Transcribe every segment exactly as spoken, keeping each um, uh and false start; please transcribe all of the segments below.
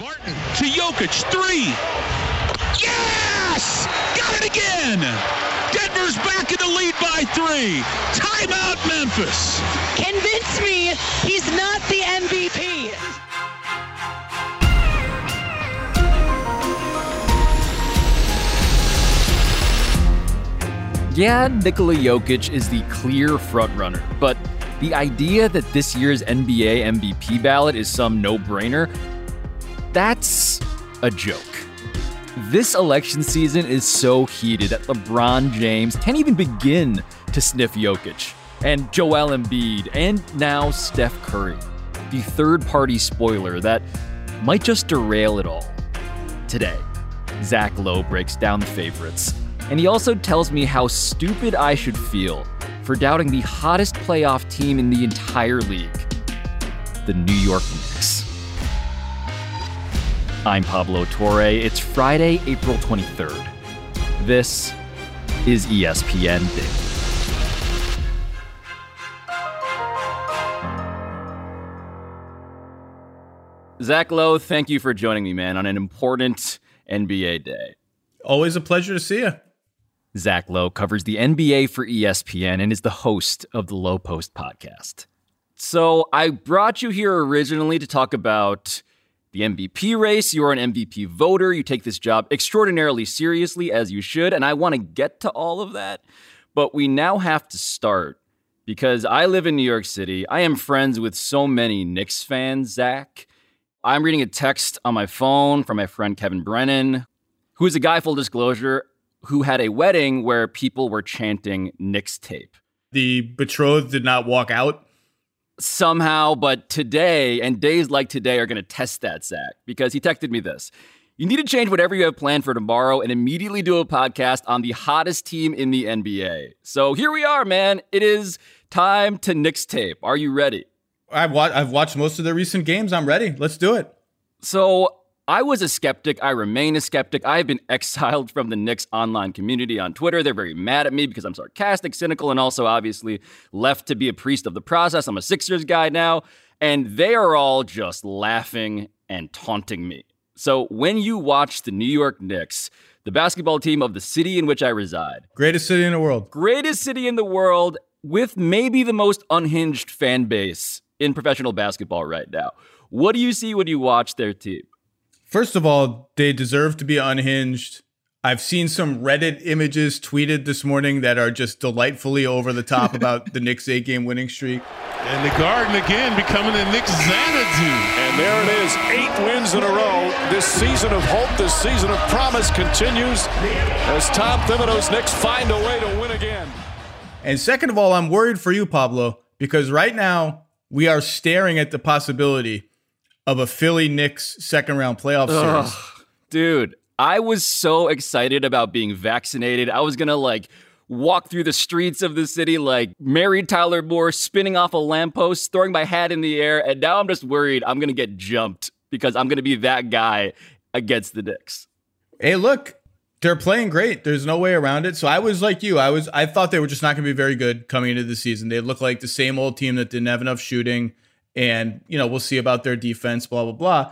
Barton to Jokic, three. Yes! Got it again! Denver's back in the lead by three. Timeout, Memphis. Convince me he's not the M V P. Yeah, Nikola Jokic is the clear frontrunner, but the idea that this year's N B A M V P ballot is some no-brainer, that's a joke. This election season is so heated that LeBron James can't even begin to sniff Jokic, and Joel Embiid, and now Steph Curry, the third-party spoiler that might just derail it all. Today, Zach Lowe breaks down the favorites, and he also tells me how stupid I should feel for doubting the hottest playoff team in the entire league, the New York Knicks. I'm Pablo Torre. It's Friday, April twenty-third. This is E S P N Daily. Zach Lowe, thank you for joining me, man, on an important N B A day. Always a pleasure to see you. Zach Lowe covers the N B A for E S P N and is the host of the Lowe Post podcast. So I brought you here originally to talk about the M V P race. You are an M V P voter. You take this job extraordinarily seriously, as you should, and I want to get to all of that. But we now have to start because I live in New York City. I am friends with so many Knicks fans, Zach. I'm reading a text on my phone from my friend Kevin Brennan, who is a guy, full disclosure, who had a wedding where people were chanting Knicks tape. The betrothed did not walk out? Somehow, but today and days like today are going to test that, Zach, because he texted me this. You need to change whatever you have planned for tomorrow and immediately do a podcast on the hottest team in the N B A. So here we are, man. It is time to Knicks tape. Are you ready? I've, wa- I've watched most of the recent games. I'm ready. Let's do it. So I was a skeptic. I remain a skeptic. I've been exiled from the Knicks online community on Twitter. They're very mad at me because I'm sarcastic, cynical, and also obviously left to be a priest of the process. I'm a Sixers guy now, and they are all just laughing and taunting me. So when you watch the New York Knicks, the basketball team of the city in which I reside, greatest city in the world, greatest city in the world with maybe the most unhinged fan base in professional basketball right now, what do you see when you watch their team? First of all, they deserve to be unhinged. I've seen some Reddit images tweeted this morning that are just delightfully over the top about the Knicks' eight-game winning streak. And the Garden again becoming the Knicks Xanadu. And there it is, eight wins in a row. This season of hope, this season of promise continues as Tom Thibodeau's Knicks find a way to win again. And second of all, I'm worried for you, Pablo, because right now we are staring at the possibility of a Philly Knicks second round playoff series. Ugh, dude, I was so excited about being vaccinated. I was going to like walk through the streets of the city like married Tyler Moore, spinning off a lamppost, throwing my hat in the air. And now I'm just worried I'm going to get jumped because I'm going to be that guy against the Knicks. Hey, look, they're playing great. There's no way around it. So I was like you. I was. I thought they were just not going to be very good coming into the season. They look like the same old team that didn't have enough shooting. And, you know, we'll see about their defense, blah, blah, blah.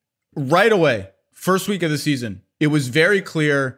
Right away, first week of the season, it was very clear,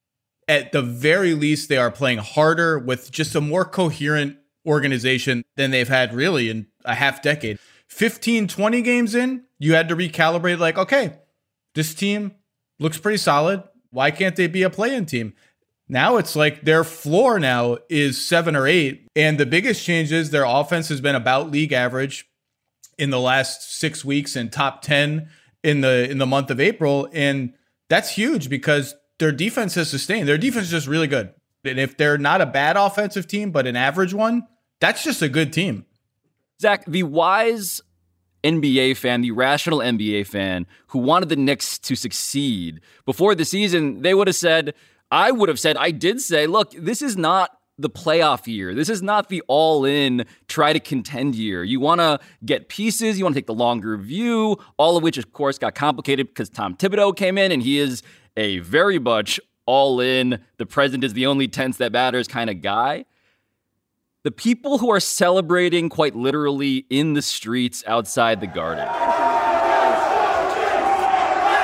at the very least, they are playing harder with just a more coherent organization than they've had really in a half decade. fifteen, twenty games in, you had to recalibrate like, okay, this team looks pretty solid. Why can't they be a play-in team? Now it's like their floor now is seven or eight. And the biggest change is their offense has been about league average in the last six weeks and top ten in the in the month of April. And that's huge because their defense has sustained. Their defense is just really good. And if they're not a bad offensive team, but an average one, that's just a good team. Zach, the wise N B A fan, the rational N B A fan who wanted the Knicks to succeed before the season, they would have said, I would have said, I did say, look, this is not the playoff year. This is not the all-in, try to contend year. You want to get pieces. You want to take the longer view, all of which, of course, got complicated because Tom Thibodeau came in, and he is a very much all-in, the present is the only tense that matters kind of guy. The people who are celebrating quite literally in the streets outside the Garden.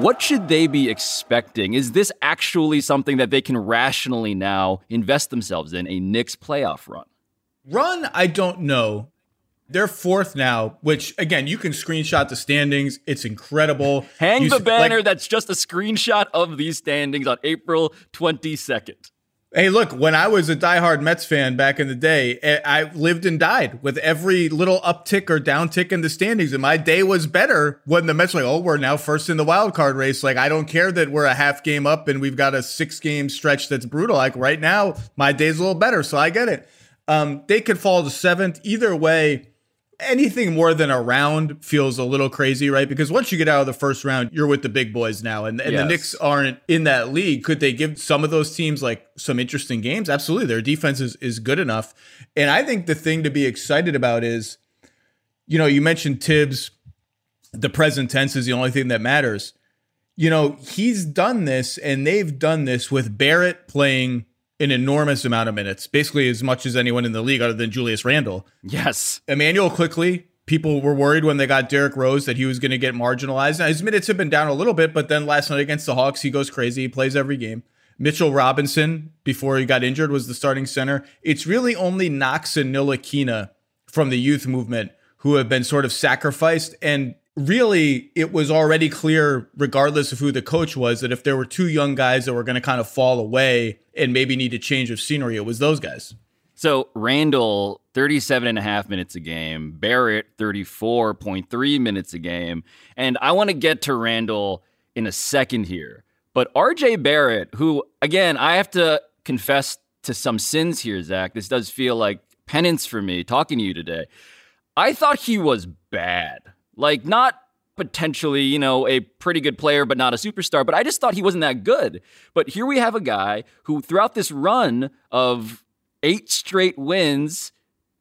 what should they be expecting? Is this actually something that they can rationally now invest themselves in, a Knicks playoff run? Run, I don't know. They're fourth now, which, again, you can screenshot the standings. It's incredible. Hang you, the banner like, that's just a screenshot of these standings on April twenty-second. Hey, look, when I was a diehard Mets fan back in the day, I lived and died with every little uptick or downtick in the standings. And my day was better when the Mets were like, oh, we're now first in the wild card race. Like, I don't care that we're a half game up and we've got a six game stretch that's brutal. Like, right now, my day's a little better, so I get it. Um, they could fall to seventh. Either way, anything more than a round feels a little crazy, right? Because once you get out of the first round, you're with the big boys now. And, and yes. the Knicks aren't in that league. Could they give some of those teams like some interesting games? Absolutely. Their defense is, is good enough. And I think the thing to be excited about is, you know, you mentioned Tibbs. The present tense is the only thing that matters. You know, he's done this and they've done this with Barrett playing an enormous amount of minutes, basically as much as anyone in the league other than Julius Randle. Yes. Immanuel Quickley, people were worried when they got Derrick Rose that he was going to get marginalized. Now, his minutes have been down a little bit, but then last night against the Hawks, he goes crazy. He plays every game. Mitchell Robinson, before he got injured, was the starting center. It's really only Knox and Ntilikina from the youth movement who have been sort of sacrificed. And really, it was already clear, regardless of who the coach was, that if there were two young guys that were going to kind of fall away and maybe need a change of scenery, it was those guys. So Randle, thirty-seven and a half minutes a game. Barrett, thirty-four point three minutes a game. And I want to get to Randle in a second here. But R J Barrett, who, again, I have to confess to some sins here, Zach. This does feel like penance for me talking to you today. I thought he was bad. Like, not potentially, you know, a pretty good player, but not a superstar. But I just thought he wasn't that good. But here we have a guy who, throughout this run of eight straight wins,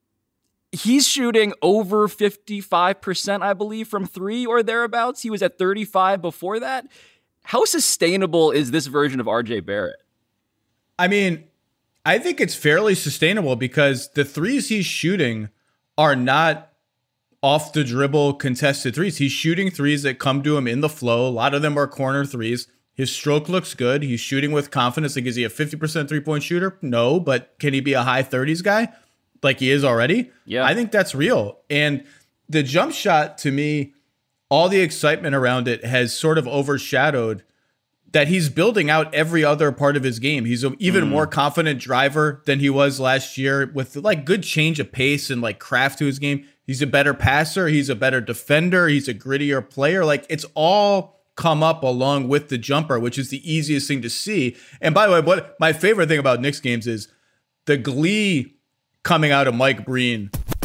he's shooting over fifty-five percent, I believe, from three or thereabouts. He was at thirty-five before that. How sustainable is this version of R J Barrett? I mean, I think it's fairly sustainable because the threes he's shooting are not off the dribble contested threes. He's shooting threes that come to him in the flow. A lot of them are corner threes. His stroke looks good. He's shooting with confidence. Like, is he a fifty percent three-point shooter? No, but can he be a high thirties guy like he is already? Yeah. I think that's real. And the jump shot, to me, all the excitement around it has sort of overshadowed that he's building out every other part of his game. He's an even mm. more confident driver than he was last year with like good change of pace and like craft to his game. He's a better passer. He's a better defender. He's a grittier player. Like, it's all come up along with the jumper, which is the easiest thing to see. And by the way, what my favorite thing about Knicks games is the glee coming out of Mike Breen.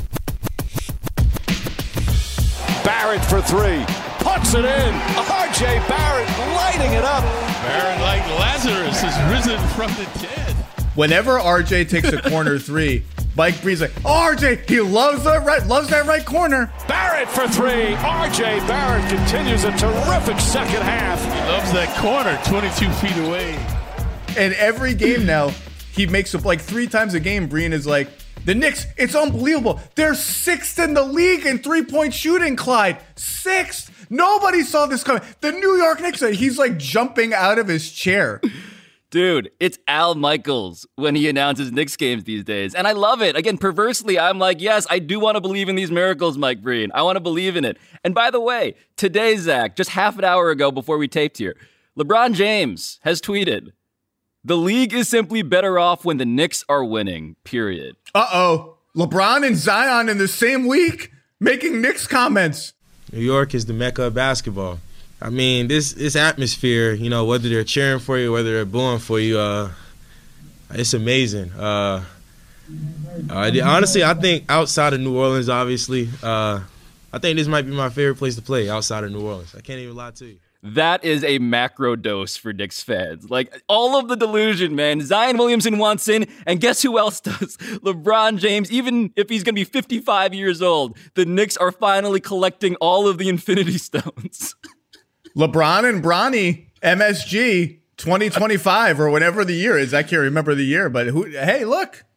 Barrett for three. Puts it in. R J Barrett lighting it up. Barrett, like Lazarus, has risen from the dead. Whenever R J takes a corner three, Mike Breen's like, oh, R J, he loves that right, loves that right corner. Barrett for three. R J Barrett continues a terrific second half. He loves that corner, twenty-two feet away. And every game now, he makes up like three times a game. Breen is like, the Knicks, it's unbelievable. They're sixth in the league in three-point shooting, Clyde. Sixth. Nobody saw this coming. The New York Knicks, he's like jumping out of his chair. Dude, it's Al Michaels when he announces Knicks games these days. And I love it. Again, perversely, I'm like, yes, I do want to believe in these miracles, Mike Breen. I want to believe in it. And by the way, today, Zach, just half an hour ago before we taped here, LeBron James has tweeted, the league is simply better off when the Knicks are winning, period. Uh-oh. LeBron and Zion in the same week making Knicks comments. New York is the mecca of basketball. I mean, this this atmosphere, you know, whether they're cheering for you, whether they're booing for you, uh, it's amazing. Uh, uh, honestly, I think outside of New Orleans, obviously, uh, I think this might be my favorite place to play outside of New Orleans. I can't even lie to you. That is a macro dose for Knicks fans. Like, all of the delusion, man. Zion Williamson wants in, and guess who else does? LeBron James, even if he's going to be fifty-five years old, the Knicks are finally collecting all of the Infinity Stones. LeBron and Bronny, M S G, twenty twenty-five or whatever the year is. I can't remember the year, but who? Hey, look.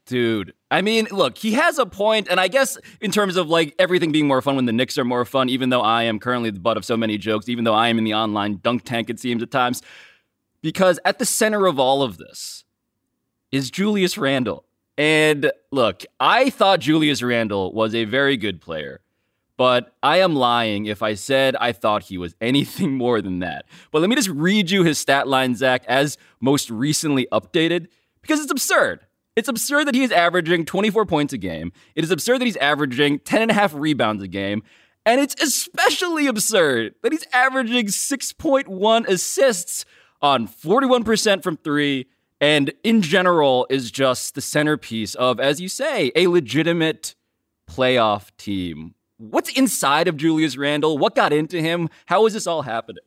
Dude, I mean, look, he has a point, and I guess in terms of like everything being more fun when the Knicks are more fun, even though I am currently the butt of so many jokes, even though I am in the online dunk tank, it seems at times, because at the center of all of this is Julius Randle. And look, I thought Julius Randle was a very good player, but I am lying if I said I thought he was anything more than that. But let me just read you his stat line, Zach, as most recently updated, because it's absurd. It's absurd that he is averaging twenty-four points a game. It is absurd that he's averaging ten and a half rebounds a game. And it's especially absurd that he's averaging six point one assists on forty-one percent from three, and in general is just the centerpiece of, as you say, a legitimate playoff team. What's inside of Julius Randle? What got into him? How is this all happening?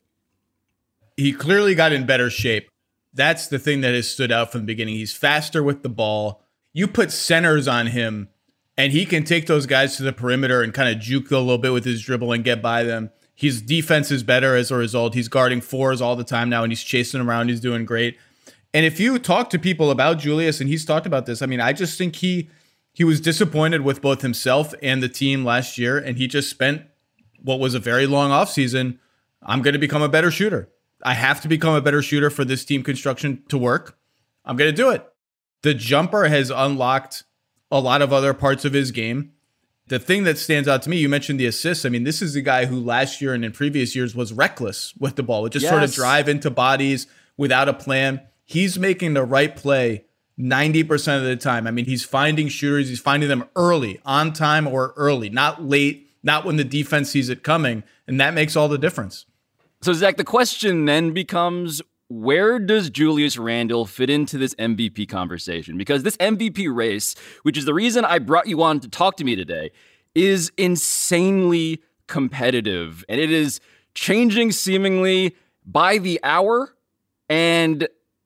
He clearly got in better shape. That's the thing that has stood out from the beginning. He's faster with the ball. You put centers on him, and he can take those guys to the perimeter and kind of juke a little bit with his dribble and get by them. His defense is better as a result. He's guarding fours all the time now, and he's chasing around. He's doing great. And if you talk to people about Julius, and he's talked about this, I mean, I just think he he was disappointed with both himself and the team last year, and he just spent what was a very long offseason. I'm going to become a better shooter. I have to become a better shooter for this team construction to work. I'm going to do it. The jumper has unlocked a lot of other parts of his game. The thing that stands out to me, you mentioned the assists. I mean, this is a guy who last year and in previous years was reckless with the ball, would just yes. sort of drive into bodies without a plan. He's making the right play ninety percent of the time. I mean, he's finding shooters. He's finding them early, on time or early, not late, not when the defense sees it coming. And that makes all the difference. So, Zach, the question then becomes, where does Julius Randle fit into this M V P conversation? Because this M V P race, which is the reason I brought you on to talk to me today, is insanely competitive. And it is changing seemingly by the hour. And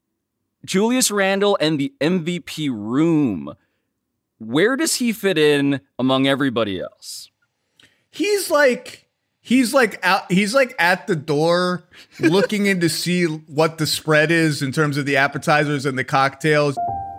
Julius Randle and the M V P room, where does he fit in among everybody else? He's like... He's like out, he's like at the door looking in to see what the spread is in terms of the appetizers and the cocktails.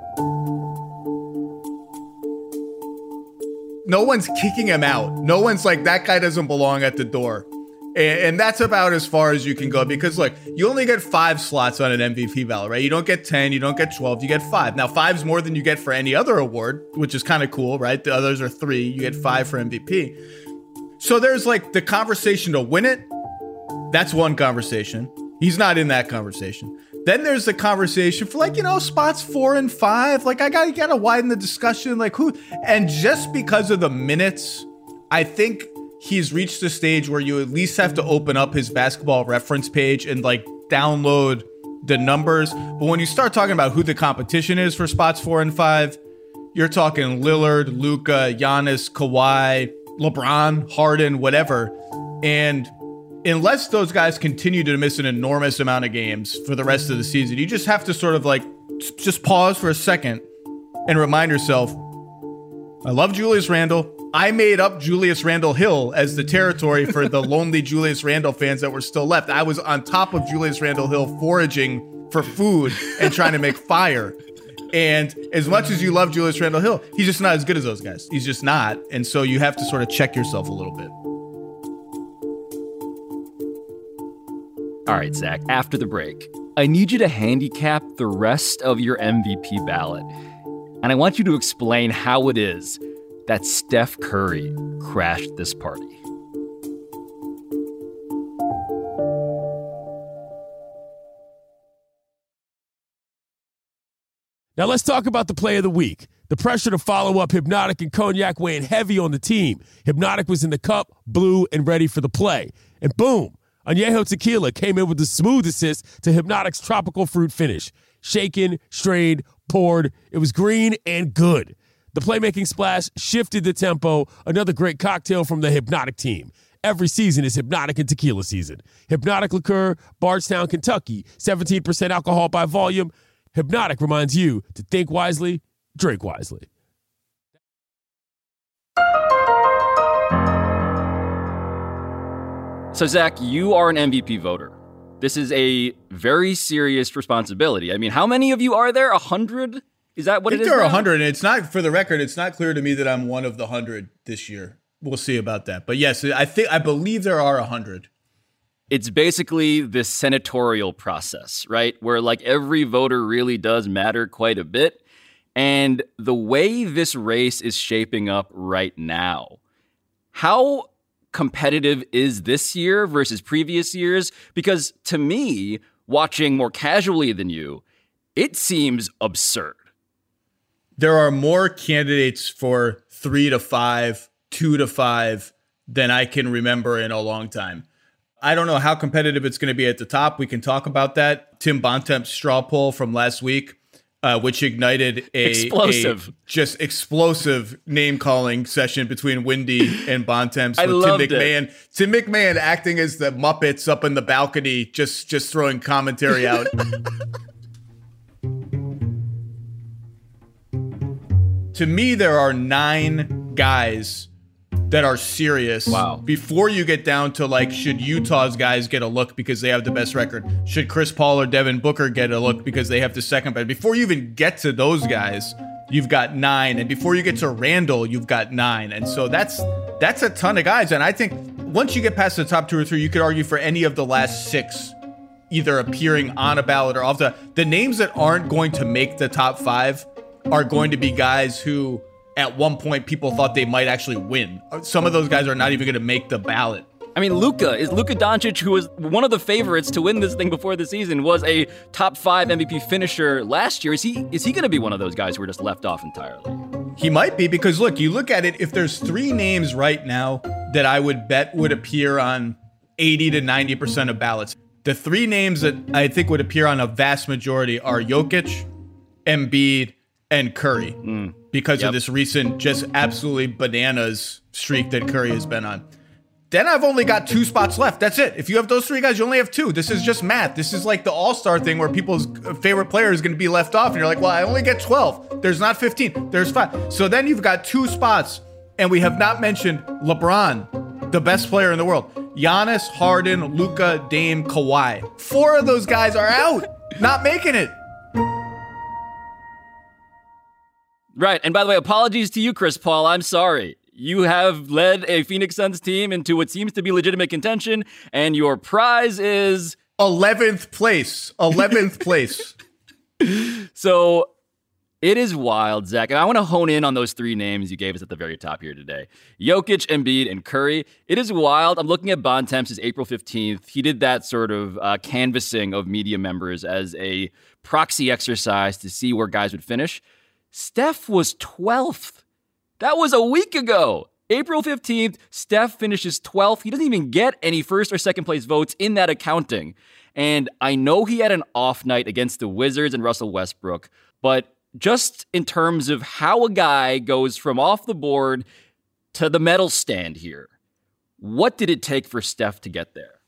No one's kicking him out. No one's like, that guy doesn't belong at the door. And, and that's about as far as you can go because, look, you only get five slots on an M V P ballot, right? You don't get ten, you don't get twelve, you get five. Now, five's more than you get for any other award, which is kind of cool, right? The others are three. You get five for M V P. So there's like the conversation to win it. That's one conversation. He's not in that conversation. Then there's the conversation for like, you know, spots four and five. Like I gotta, gotta widen the discussion. Like who? And just because of the minutes, I think he's reached the stage where you at least have to open up his basketball reference page and like download the numbers. But when you start talking about who the competition is for spots four and five, you're talking Lillard, Luka, Giannis, Kawhi, LeBron, Harden, whatever. And unless those guys continue to miss an enormous amount of games for the rest of the season, you just have to sort of like just pause for a second and remind yourself, I love Julius Randle. I made up Julius Randle Hill as the territory for the lonely Julius Randle fans that were still left. I was on top of Julius Randle Hill foraging for food and trying to make fire. And as much as you love Julius Randle Hill, he's just not as good as those guys. He's just not. And so you have to sort of check yourself a little bit. All right, Zach, after the break, I need you to handicap the rest of your M V P ballot. And I want you to explain how it is that Steph Curry crashed this party. Now let's talk about the play of the week. The pressure to follow up Hypnotic and Cognac weighing heavy on the team. Hypnotic was in the cup, blue, and ready for the play. And boom, Añejo Tequila came in with the smooth assist to Hypnotic's tropical fruit finish. Shaken, strained, poured. It was green and good. The playmaking splash shifted the tempo. Another great cocktail from the Hypnotic team. Every season is Hypnotic and Tequila season. Hypnotic Liqueur, Bardstown, Kentucky. seventeen percent alcohol by volume. Hypnotic reminds you to think wisely, drink wisely. So, Zach, you are an M V P voter. This is a very serious responsibility. I mean, how many of you are there? A hundred Is that what I it think is? there are now? one hundred, and it's not, for the record, it's not clear to me that I'm one of the one hundred this year. We'll see about that. But yes, I think I believe there are one hundred. It's basically this senatorial process, right? Where like every voter really does matter quite a bit. And the way this race is shaping up right now, how competitive is this year versus previous years? Because to me, watching more casually than you, it seems absurd. There are more candidates for three to five, two to five than I can remember in a long time. I don't know how competitive it's going to be at the top. We can talk about that. Tim Bontemps' straw poll from last week, uh, which ignited a, explosive, a just explosive name calling session between Wendy and Bontemps. I with loved Tim McMahon. it. Tim McMahon acting as the Muppets up in the balcony, just just throwing commentary out. To me, there are nine guys that are serious. Wow. Before you get down to like, should Utah's guys get a look because they have the best record? Should Chris Paul or Devin Booker get a look because they have the second best? Before you even get to those guys, you've got nine. And before you get to Randall, you've got nine. And so that's that's a ton of guys. And I think once you get past the top two or three, you could argue for any of the last six either appearing on a ballot or off the the names that aren't going to make the top five are going to be guys who at one point people thought they might actually win. Some of those guys are not even going to make the ballot. I mean, Luka, is Luka Doncic, who was one of the favorites to win this thing before the season, was a top five M V P finisher last year. Is he is he going to be one of those guys who are just left off entirely? He might be, because look, you look at it, if there's three names right now that I would bet would appear on eighty to ninety percent of ballots, the three names that I think would appear on a vast majority are Jokic, Embiid, and Curry, mm. because yep. of this recent just absolutely bananas streak that Curry has been on. Then I've only got two spots left. That's it. If you have those three guys, you only have two. This is just math. This is like the all-star thing where people's favorite player is going to be left off. And you're like, well, I only get twelve. There's not fifteen. There's five. So then you've got two spots. And we have not mentioned LeBron, the best player in the world. Giannis, Harden, Luka, Dame, Kawhi. Four of those guys are out. Not making it. Right. And by the way, apologies to you, Chris Paul. I'm sorry. You have led a Phoenix Suns team into what seems to be legitimate contention, and your prize is eleventh place. eleventh place. So it is wild, Zach. And I want to hone in on those three names you gave us at the very top here today. Jokic, Embiid, and Curry. It is wild. I'm looking at Bontemps' April fifteenth. He did that sort of uh, canvassing of media members as a proxy exercise to see where guys would finish. Steph was twelfth. That was a week ago. April fifteenth, Steph finishes twelfth. He doesn't even get any first or second place votes in that accounting. And I know he had an off night against the Wizards and Russell Westbrook, but just in terms of how a guy goes from off the board to the medal stand here, what did it take for Steph to get there?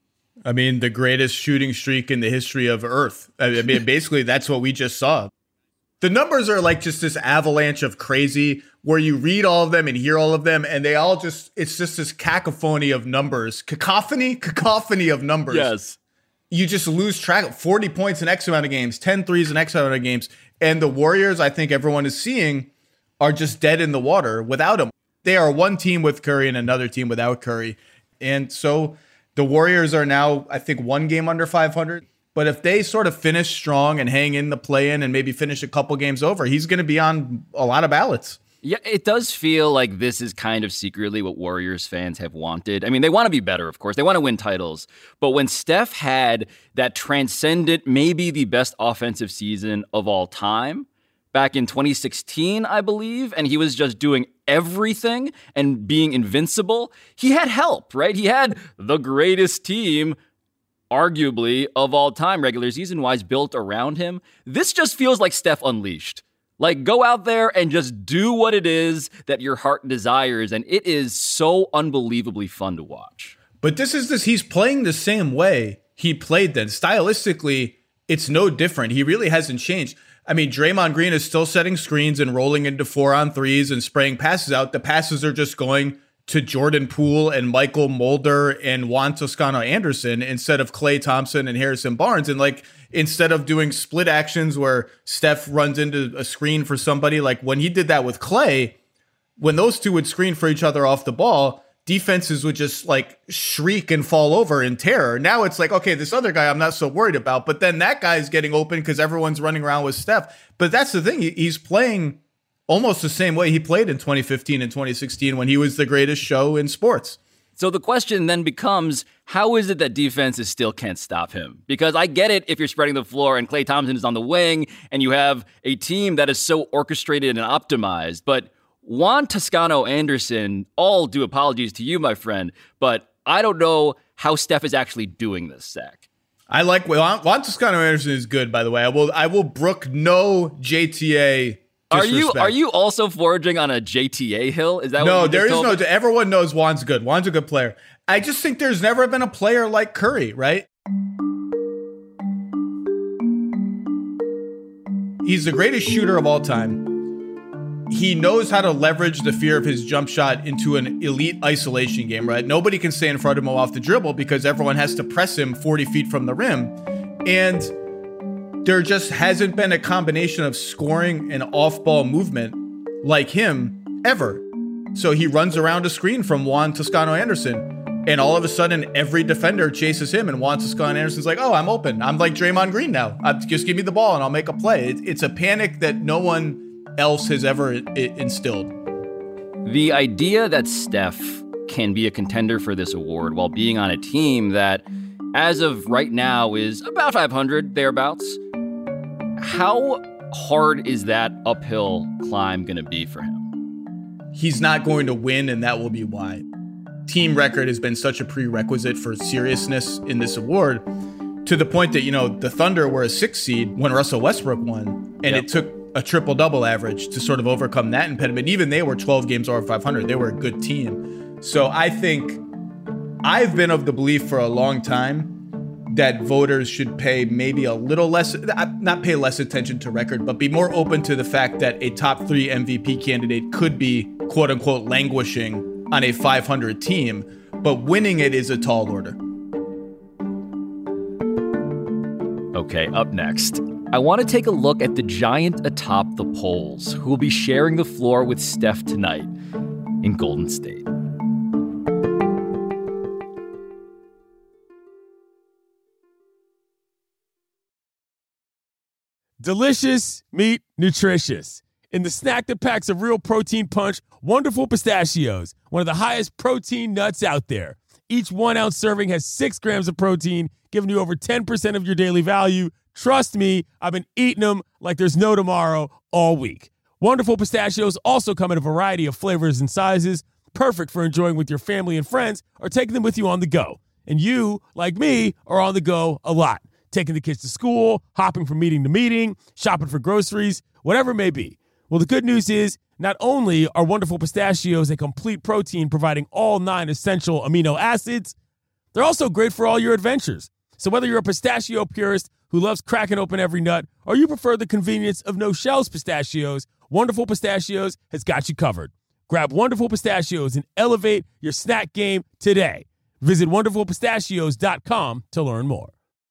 I mean, the greatest shooting streak in the history of Earth. I mean, basically, that's what we just saw. The numbers are like just this avalanche of crazy where you read all of them and hear all of them, and they all just, it's just this cacophony of numbers. Cacophony? Cacophony of numbers. Yes. You just lose track of forty points in X amount of games, ten threes in X amount of games. And the Warriors, I think everyone is seeing, are just dead in the water without him. They are one team with Curry and another team without Curry. And so the Warriors are now, I think, one game under five hundred. But if they sort of finish strong and hang in the play-in and maybe finish a couple games over, he's going to be on a lot of ballots. Yeah, it does feel like this is kind of secretly what Warriors fans have wanted. I mean, they want to be better, of course. They want to win titles. But when Steph had that transcendent, maybe the best offensive season of all time, back in twenty sixteen, I believe, and he was just doing everything and being invincible, he had help, right? He had the greatest team arguably of all time, regular season wise, built around him. This just feels like Steph Unleashed. Like, go out there and just do what it is that your heart desires. And it is so unbelievably fun to watch. But this is this, he's playing the same way he played then. Stylistically, it's no different. He really hasn't changed. I mean, Draymond Green is still setting screens and rolling into four on threes and spraying passes out. The passes are just going to Jordan Poole and Michael Mulder and Juan Toscano Anderson instead of Klay Thompson and Harrison Barnes. And like, instead of doing split actions where Steph runs into a screen for somebody, like when he did that with Clay, when those two would screen for each other off the ball, defenses would just like shriek and fall over in terror. Now it's like, okay, this other guy I'm not so worried about, but then that guy's getting open because everyone's running around with Steph. But that's the thing. He's playing almost the same way he played in twenty fifteen and twenty sixteen when he was the greatest show in sports. So the question then becomes, how is it that defenses still can't stop him? Because I get it if you're spreading the floor and Klay Thompson is on the wing and you have a team that is so orchestrated and optimized. But Juan Toscano Anderson, all due apologies to you, my friend, but I don't know how Steph is actually doing this, Zach. I like Juan, Juan Toscano Anderson is good, by the way. I will I will brook no J T A. Are you are you also foraging on a J T A hill? Is that no? What there is no. Me? Everyone knows Juan's good. Juan's a good player. I just think there's never been a player like Curry, right? He's the greatest shooter of all time. He knows how to leverage the fear of his jump shot into an elite isolation game, right? Nobody can stay in front of him off the dribble because everyone has to press him forty feet from the rim, and there just hasn't been a combination of scoring and off-ball movement like him ever. So he runs around a screen from Juan Toscano Anderson, and all of a sudden, every defender chases him, and Juan Toscano Anderson's like, oh, I'm open. I'm like Draymond Green now. I, just give me the ball, and I'll make a play. It, it's a panic that no one else has ever I- instilled. The idea that Steph can be a contender for this award while being on a team that, as of right now, is about five hundred, thereabouts. How hard is that uphill climb going to be for him? He's not going to win, and that will be why. Team record has been such a prerequisite for seriousness in this award, to the point that, you know, the Thunder were a six seed when Russell Westbrook won, and yep. It took a triple-double average to sort of overcome that impediment. Even they were twelve games over five hundred. They were a good team. So I think I've been of the belief for a long time that voters should pay maybe a little less, not pay less attention to record, but be more open to the fact that a top three M V P candidate could be, quote unquote, languishing on a five hundred team, but winning it is a tall order. Okay, up next, I want to take a look at the giant atop the polls who will be sharing the floor with Steph tonight in Golden State. Delicious, meat, nutritious. In the snack that packs a real protein punch, Wonderful Pistachios, one of the highest protein nuts out there. Each one-ounce serving has six grams of protein, giving you over ten percent of your daily value. Trust me, I've been eating them like there's no tomorrow all week. Wonderful Pistachios also come in a variety of flavors and sizes, perfect for enjoying with your family and friends or taking them with you on the go. And you, like me, are on the go a lot. Taking the kids to school, hopping from meeting to meeting, shopping for groceries, whatever it may be. Well, the good news is not only are Wonderful Pistachios a complete protein providing all nine essential amino acids, they're also great for all your adventures. So whether you're a pistachio purist who loves cracking open every nut or you prefer the convenience of no-shells pistachios, Wonderful Pistachios has got you covered. Grab Wonderful Pistachios and elevate your snack game today. Visit wonderful pistachios dot com to learn more.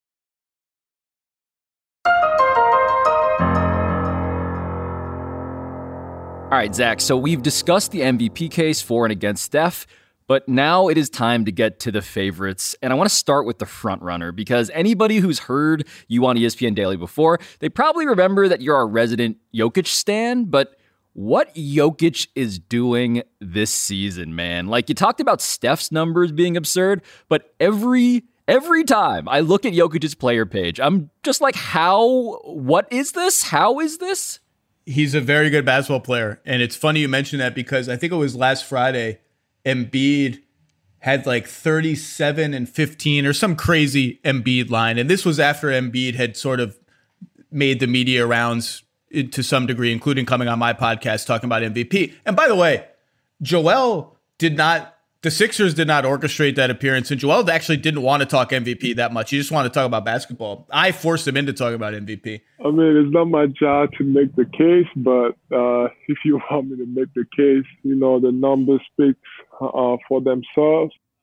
All right, Zach, so we've discussed the M V P case for and against Steph, but now it is time to get to the favorites. And I want to start with the front runner because anybody who's heard you on E S P N Daily before, they probably remember that you're our resident Jokic stan, but what Jokic is doing this season, man. Like, you talked about Steph's numbers being absurd, but every every time I look at Jokic's player page, I'm just like, how, what is this? How is this? He's a very good basketball player. And it's funny you mentioned that because I think it was last Friday, Embiid had like thirty-seven and fifteen or some crazy Embiid line. And this was after Embiid had sort of made the media rounds to some degree, including coming on my podcast talking about M V P. And by the way, Joel did not, the Sixers did not orchestrate that appearance. And Joel actually didn't want to talk M V P that much. He just wanted to talk about basketball. I forced him into talking about M V P. I mean, it's not my job to make the case, but uh, if you want me to make the case, you know, the numbers speak uh, for themselves.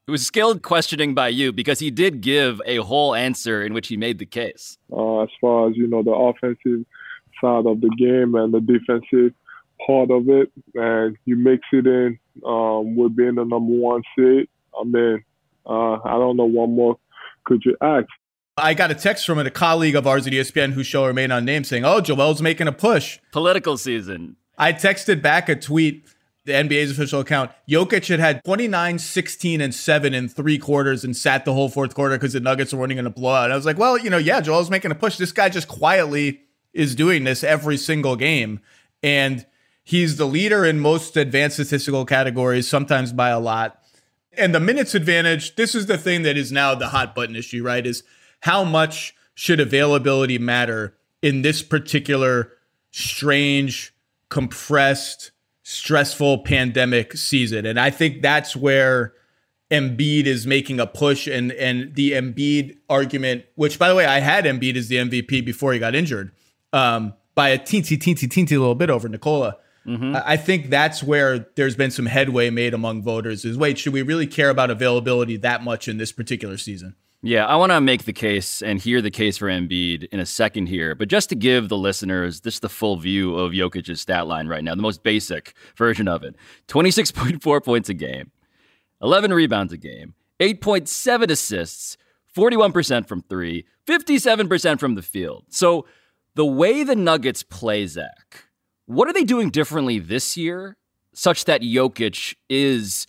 It was skilled questioning by you because he did give a whole answer in which he made the case. Uh, as far as, you know, the offensive side of the game and the defensive part of it, and you mix it in um, with being the number one seed, I mean, uh, I don't know what more could you ask. I got a text from a colleague of ours at E S P N who shall remain unnamed saying, oh, Joel's making a push. Political season. I texted back a tweet, the N B A's official account. Jokic had had twenty-nine, sixteen, and seven in three quarters and sat the whole fourth quarter because the Nuggets were running in a blowout. And I was like, well, you know, yeah, Joel's making a push. This guy just quietly is doing this every single game. And he's the leader in most advanced statistical categories, sometimes by a lot. And the minutes advantage, this is the thing that is now the hot button issue, right? Is how much should availability matter in this particular strange, compressed, stressful pandemic season? And I think that's where Embiid is making a push, and and the Embiid argument, which, by the way, I had Embiid as the M V P before he got injured, um, by a teensy, teensy, teensy little bit over Nikola. Mm-hmm. I think that's where there's been some headway made among voters is, wait, should we really care about availability that much in this particular season? Yeah, I want to make the case and hear the case for Embiid in a second here. But just to give the listeners just the full view of Jokic's stat line right now, the most basic version of it. twenty-six point four points a game, eleven rebounds a game, eight point seven assists, forty-one percent from three, fifty-seven percent from the field. So the way the Nuggets play, Zach, what are they doing differently this year such that Jokic is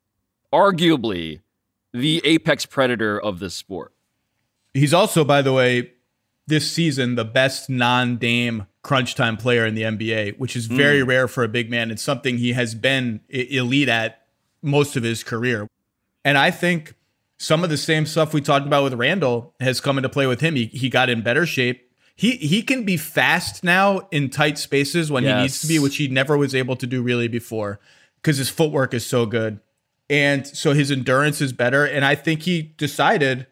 arguably the apex predator of this sport? He's also, by the way, this season, the best non-Dame crunch time player in the N B A, which is very mm. rare for a big man. It's something he has been elite at most of his career. And I think some of the same stuff we talked about with Randall has come into play with him. He, he got in better shape. He he can be fast now in tight spaces when yes. he needs to be, which he never was able to do really before because his footwork is so good. And so his endurance is better. And I think he decided,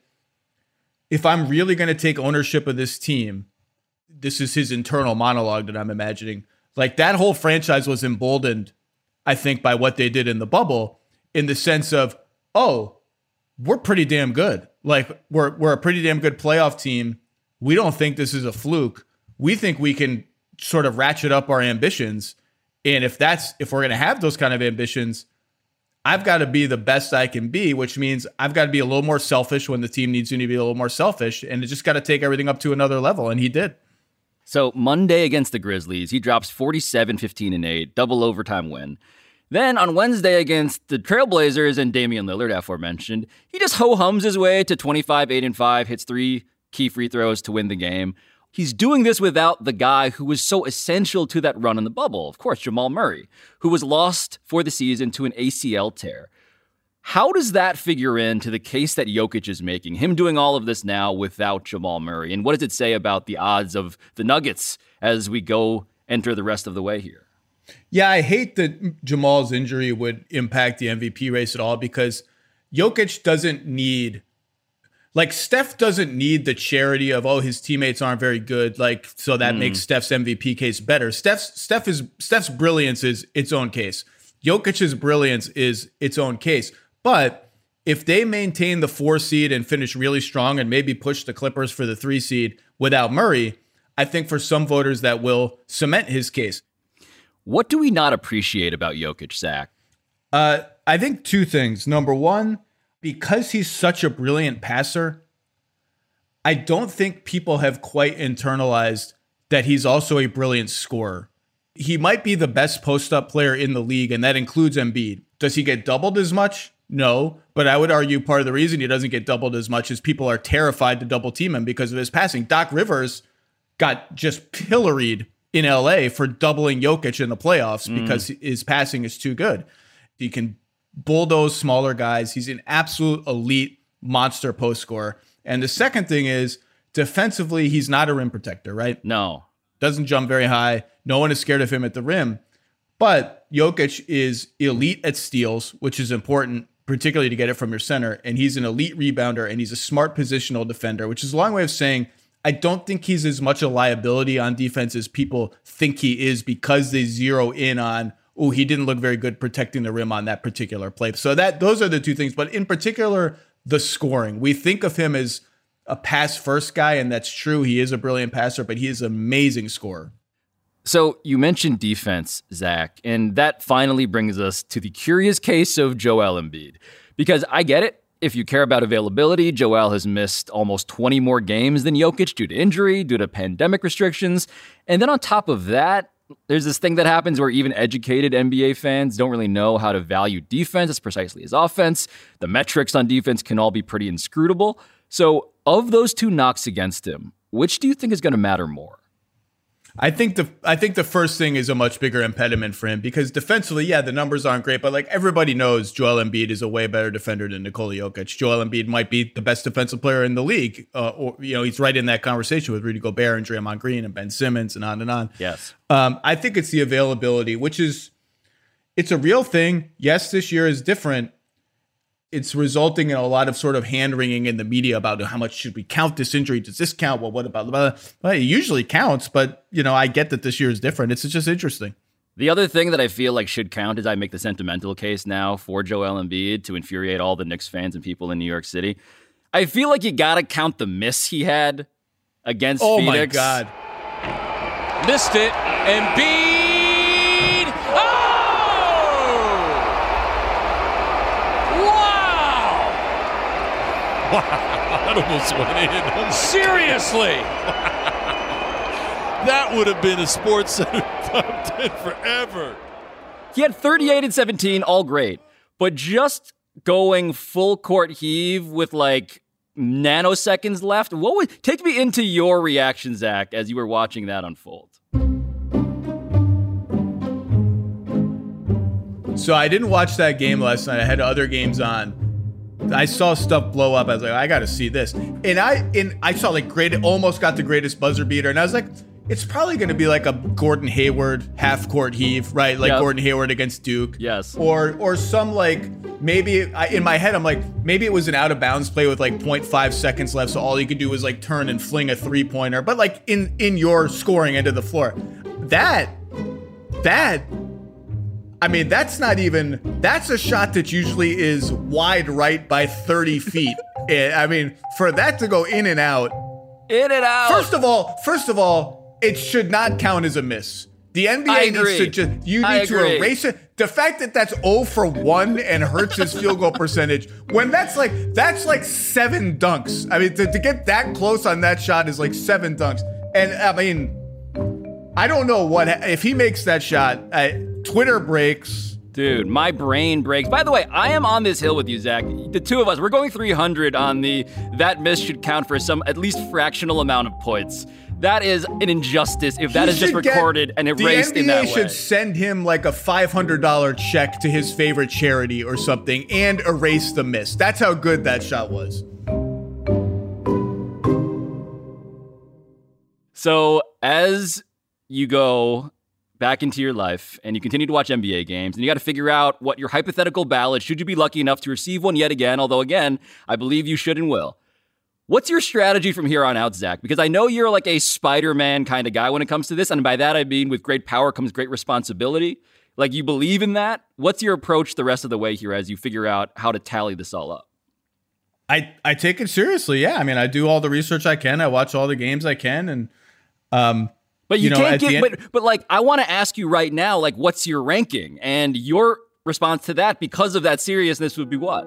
if I'm really going to take ownership of this team, this is his internal monologue that I'm imagining. Like, that whole franchise was emboldened, I think, by what they did in the bubble, in the sense of, oh, we're pretty damn good. Like, we're we're a pretty damn good playoff team. We don't think this is a fluke. We think we can sort of ratchet up our ambitions. And if that's if we're going to have those kind of ambitions, I've got to be the best I can be, which means I've got to be a little more selfish when the team needs me to be a little more selfish. And it just got to take everything up to another level. And he did. So Monday against the Grizzlies, he drops forty-seven, fifteen, and eight, double overtime win. Then on Wednesday against the Trailblazers and Damian Lillard, aforementioned, he just ho-hums his way to twenty-five, eight, and five, hits three key free throws to win the game. He's doing this without the guy who was so essential to that run in the bubble, of course, Jamal Murray, who was lost for the season to an A C L tear. How does that figure into the case that Jokic is making, him doing all of this now without Jamal Murray? And what does it say about the odds of the Nuggets as we go enter the rest of the way here? Yeah, I hate that Jamal's injury would impact the M V P race at all, because Jokic doesn't need... Like, Steph doesn't need the charity of, oh, his teammates aren't very good, like, so that mm. makes Steph's M V P case better. Steph's Steph is Steph's brilliance is its own case. Jokic's brilliance is its own case. But if they maintain the four seed and finish really strong and maybe push the Clippers for the three seed without Murray, I think for some voters that will cement his case. What do we not appreciate about Jokic, Zach? Uh, I think two things. Number one, because he's such a brilliant passer, I don't think people have quite internalized that he's also a brilliant scorer. He might be the best post-up player in the league, and that includes Embiid. Does he get doubled as much? No, but I would argue part of the reason he doesn't get doubled as much is people are terrified to double team him because of his passing. Doc Rivers got just pilloried in L A for doubling Jokic in the playoffs mm. because his passing is too good. He can bulldoze smaller guys. He's an absolute elite monster post scorer. And the second thing is, defensively, he's not a rim protector, right? No. Doesn't jump very high. No one is scared of him at the rim. But Jokic is elite at steals, which is important, particularly to get it from your center. And he's an elite rebounder, and he's a smart positional defender, which is a long way of saying I don't think he's as much a liability on defense as people think he is, because they zero in on, oh, he didn't look very good protecting the rim on that particular play. So that those are the two things. But in particular, the scoring. We think of him as a pass first guy, and that's true. He is a brilliant passer, but he is an amazing scorer. So you mentioned defense, Zach, and that finally brings us to the curious case of Joel Embiid. Because I get it. If you care about availability, Joel has missed almost twenty more games than Jokic due to injury, due to pandemic restrictions. And then on top of that, there's this thing that happens where even educated N B A fans don't really know how to value defense as precisely as offense. The metrics on defense can all be pretty inscrutable. So of those two knocks against him, which do you think is going to matter more? I think the I think the first thing is a much bigger impediment for him because defensively, yeah, the numbers aren't great, but like everybody knows Joel Embiid is a way better defender than Nikola Jokic. Joel Embiid might be the best defensive player in the league. Uh, or, you know, he's right in that conversation with Rudy Gobert and Draymond Green and Ben Simmons and on and on. Yes. Um, I think it's the availability, which is, it's a real thing. Yes, this year is different. It's resulting in a lot of sort of hand-wringing in the media about how much should we count this injury? Does this count? Well, what about, well, it usually counts, but, you know, I get that this year is different. It's just interesting. The other thing that I feel like should count is I make the sentimental case now for Joel Embiid to infuriate all the Knicks fans and people in New York City. I feel like you got to count the miss he had against oh Phoenix. Oh, my God. Missed it. Embiid. Oh! Wow, that almost went in. Seriously. That would have been a Sports Center top ten forever. He had thirty-eight and seventeen, all great. But just going full court heave with like nanoseconds left, what would take me into your reaction, Zach, as you were watching that unfold? So I didn't watch that game last night. I had other games on. I saw stuff blow up. I was like, I got to see this. And I and I saw like great, almost got the greatest buzzer beater. And I was like, it's probably going to be like a Gordon Hayward half court heave, right? Like yep. Gordon Hayward against Duke. Yes. Or or some like, maybe I, in my head, I'm like, maybe it was an out of bounds play with like zero point five seconds left. So all you could do was like turn and fling a three pointer. But like in, in your scoring end of the floor, that, that, I mean, that's not even, that's a shot that usually is wide right by thirty feet. I mean, for that to go in and out. In and out. First of all, first of all, it should not count as a miss. The N B A needs to just, you need I to agree. erase it. The fact that that's zero for one and hurts his field goal percentage, when that's like, that's like seven dunks. I mean, to, to get that close on that shot is like seven dunks. And I mean, I don't know what, if he makes that shot, I, Twitter breaks. Dude, my brain breaks. By the way, I am on this hill with you, Zach. The two of us, we're going three hundred on the that miss should count for some at least fractional amount of points. That is an injustice if that He is just should get- recorded and erased the in that N B A way. should send him like a five hundred dollars check to his favorite charity or something and erase the miss. That's how good that shot was. So as you go back into your life and you continue to watch N B A games and you got to figure out what your hypothetical ballot, should you be lucky enough to receive one yet again, although again, I believe you should and will. What's your strategy from here on out, Zach? Because I know you're like a Spider-Man kind of guy when it comes to this. And by that, I mean with great power comes great responsibility. Like you believe in that. What's your approach the rest of the way here as you figure out how to tally this all up? I, I take it seriously. Yeah. I mean, I do all the research I can. I watch all the games I can. And, um, But you, You know, can't at the get, end- but, but like, I want to ask you right now, like, what's your ranking? And your response to that, because of that seriousness, would be what?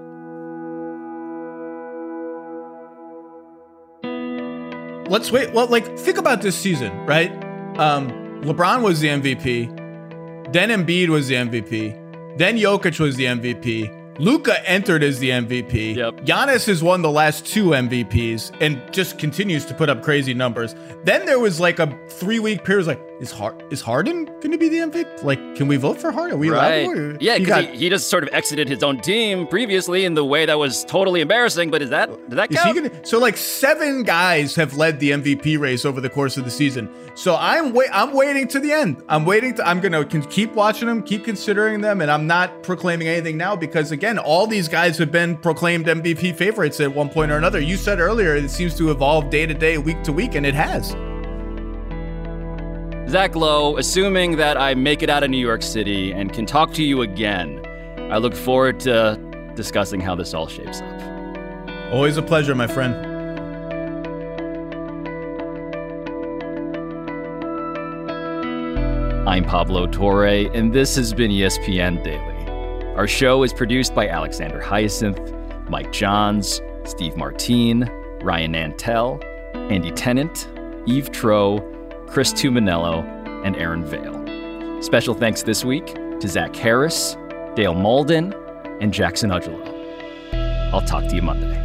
Let's wait. Well, like, think about this season, right? Um, LeBron was the M V P. Then Embiid was the M V P. Then Jokic was the M V P. Luka entered as the M V P. Yep. Giannis has won the last two M V Ps and just continues to put up crazy numbers. Then there was like a three-week period. Like, is Har- is Harden going to be the M V P? Like, can we vote for Harden? Are we Right. allowed to? Yeah, He because got- he, he just sort of exited his own team previously in the way that was totally embarrassing. But is that, did that Is count? he gonna, so like seven guys have led the M V P race over the course of the season. So I'm wait. I'm waiting to the end. I'm waiting to. I'm gonna con- keep watching them, keep considering them, and I'm not proclaiming anything now because again, all these guys have been proclaimed M V P favorites at one point or another. You said earlier it seems to evolve day to day, week to week, and it has. Zach Lowe, assuming that I make it out of New York City and can talk to you again, I look forward to discussing how this all shapes up. Always a pleasure, my friend. I'm Pablo Torre, and this has been E S P N Daily. Our show is produced by Alexander Hyacinth, Mike Johns, Steve Martine, Ryan Nantel, Andy Tennant, Eve Troe, Chris Tuminello, and Aaron Vale. Special thanks this week to Zach Harris, Dale Malden, and Jackson Ugelo. I'll talk to you Monday.